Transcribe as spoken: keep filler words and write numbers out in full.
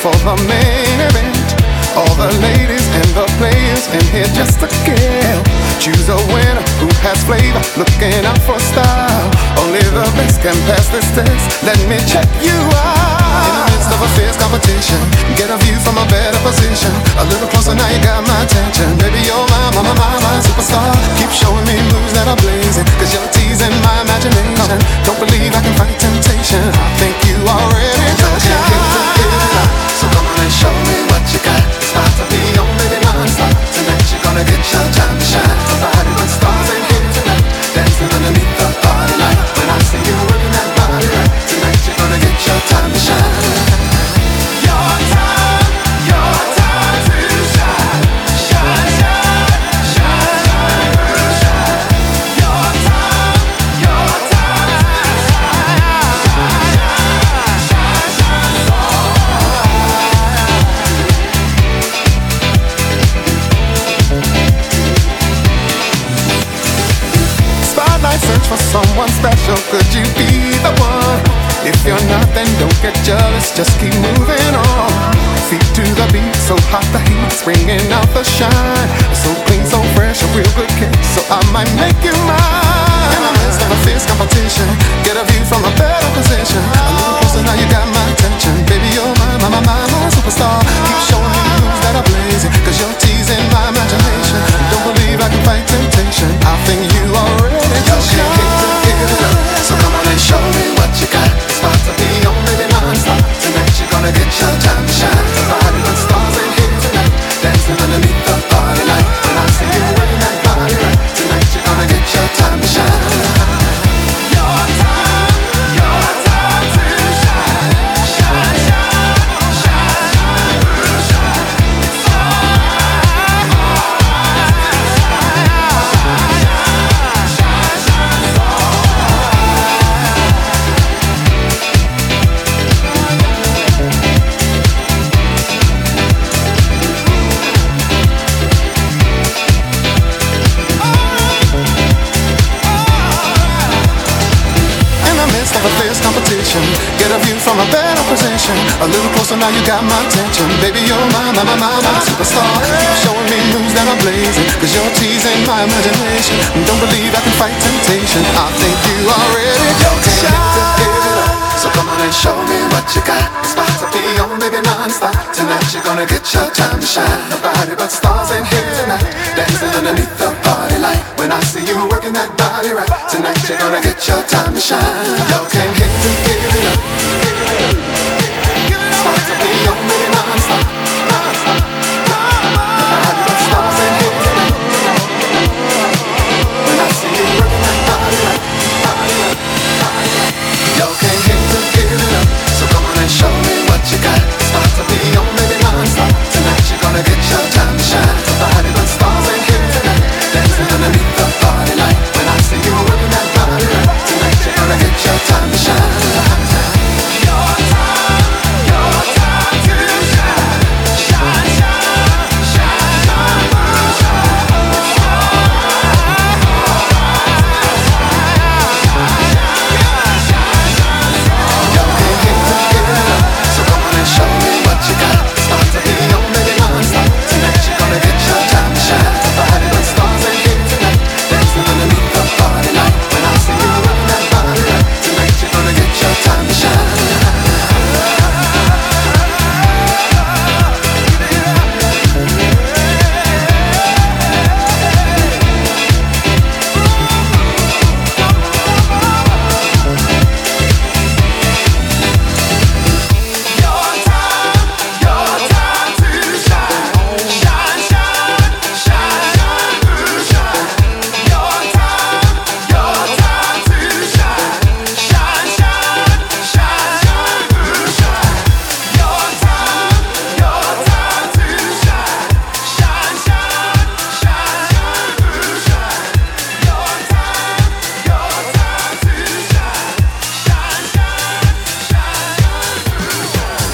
for the main event. All the ladies and the players in here just to kill. Choose a winner who has flavor, looking out for style. Only the best can pass this test. Let me check you out. In the midst of a fierce competition, get a view from a better position. A little closer now, you got my attention. Baby, you're my, my, my, my, my superstar. Keep showing me moves that are blazing, cause you're teasing my imagination. Don't believe I can fight temptation. I think you are ready to shine. So come on and show me what you got. It's about to be on, baby, non-stop. Tonight you're gonna get your time to shine. Nobody but stars in here tonight, dancing underneath the party light. When I see you working that body right, tonight you're gonna get your time to shine. Your time, your time to shine. Shine, shine, shine, shine, shine. Your time, your time to shine. Shine, shine, shine, shine, so Spotlight, search for someone special. Could you be the one? If you're not, then don't get jealous. Just keep moving on. Feet to the beat, so hot the heat's bringing out the shine. So clean, so fresh, a real good kick. So I might make you mine. In the midst of a fierce competition, get a view from a better position. A little closer now, you got my attention. Baby, you're my, my, my, my, my superstar. Keep showing me moves that are blazing, cause you're teasing my imagination. Don't believe I can fight temptation. I think you are ready to shine. So come on and show me what you got. It's about to be on, baby, non-stop. Tonight you're gonna get your time to shine. Nobody but stars in here tonight, dancing underneath the party light. When I see you working that body right, tonight you're gonna get your time to shine. Your time, your time to shine. Shine, shine, shine, shine, shine. It's all of a fierce competition, get a view from a better position. A little closer now, you got my attention. Baby, you're my, my, my, my, my superstar. Keep showing me moves that are blazing, cause you're teasing my imagination. Don't believe I can fight temptation. I think you are ready to shine. So come on and show me what you got. It's about to be on, baby, non-stop. Tonight you're gonna get your time to shine. Nobody but stars in here tonight, dancing underneath the party light. When I see you working that body right, tonight you're gonna get your time to shine. You can't hit to give it up. It's about to be